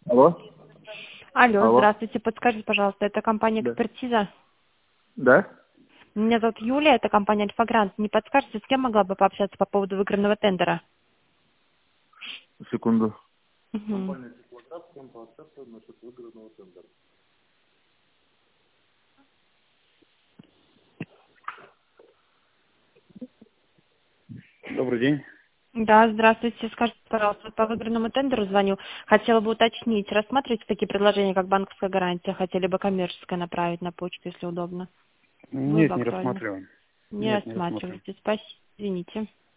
Алло? Алло, Алло? здравствуйте. Подскажите, пожалуйста, это компания Да. «Экспертиза»? Да? Меня зовут Юлия, это компания «Альфа-Грант». Не подскажете, с кем могла бы пообщаться по поводу выигранного тендера? Секунду. Мгм. Добрый день. Да, здравствуйте. Скажите, пожалуйста, по выигранному тендеру звоню. Хотела бы уточнить, рассматриваете такие предложения, как банковская гарантия? Хотели бы коммерческое направить на почту, если удобно? Было Нет, бы не актуально. рассматриваем. Не Нет, не рассматриваем. рассматриваете. Спасибо. Извините.